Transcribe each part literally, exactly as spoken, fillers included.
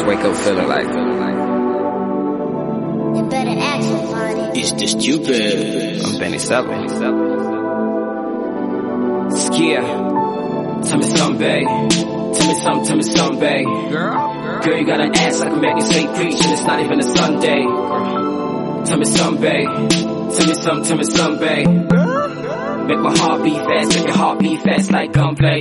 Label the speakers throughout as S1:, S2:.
S1: wake up feeling like?
S2: You better act somebody.
S3: It's the stupid.
S1: I'm Benny Seven. Skia. Tell me something, babe. Tell me something, tell me something, babe. Girl, girl, you got an ass like a man can say preach, and it's not even a Sunday. Tell me something, babe. Tell me something, tell me something, babe. Make my heart beat fast, make your heart beat fast like gunplay.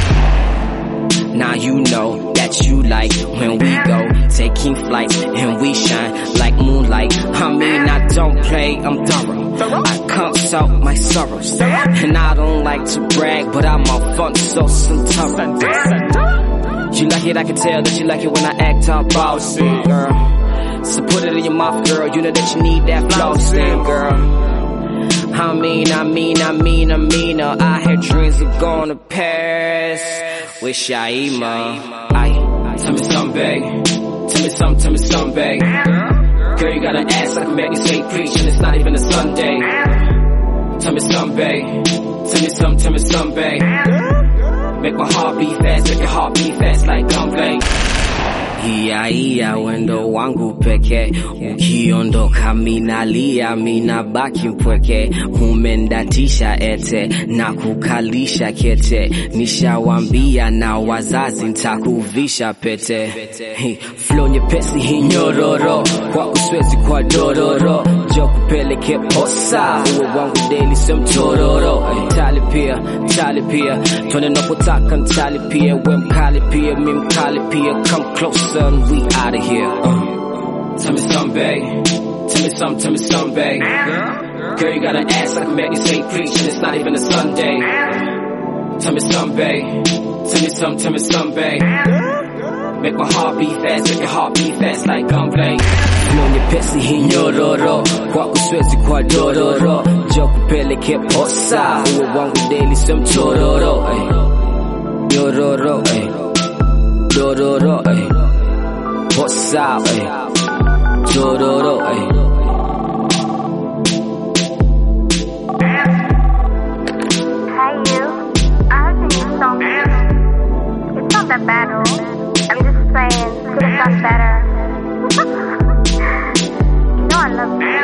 S1: Now you know that you like when we go taking flight and we shine like moonlight. I mean I don't play, I'm thorough. I consult my sorrows, and I don't like to brag, but I'm a fun so Centura. You like it, I can tell that you like it when I act all bossy, girl. So put it in your mouth, girl. You know that you need that flossing, girl. I mean, I mean, I mean, I mean, uh, I had dreams of going to Paris with Shaima. Aye, tell me something, babe. Tell me something, tell me something, babe. Girl, you got an ass like a man can say preach, and it's not even a Sunday. Tell me something, babe. Tell me something, tell me something, babe. Make my heart beat fast, make your heart beat fast like gunplay. Iya iya wendo wangu peke, ukiondoka minalia minabaki mpweke. Umendatisha ete na kukalisha kete, nishawambia na wazazi nitakuvisha pete. Hey, flow nyepesi hii nyororo, kwa uswezi kwa dororo. Jo kupeleke posa, uwe wangu daily semtororo. Tali pia, tali pia, twende napotaka ntali pia. We mkali pia, mi mkali pia, come close. Son, we out of here. Uh. Tell me something, babe. Tell me something, tell me something, babe. Girl, you got an ass like a man can say preach, and it's not even a Sunday. Tell me something, babe. Tell me something, tell me something, babe. Make my heart beat fast, make your heart beat fast like gunplay. Flow nyepesi hii nyororo, kwa uswezi kwa dororo. Jo kupeleke posa, uwe wangu daily semtororo. Nyororo, ay. Dororo, ay. What's up, ay? Dororo, ay.
S4: Hey you, I heard your new song. It's not that bad, though. I'm just saying, could have done better. You know I love you.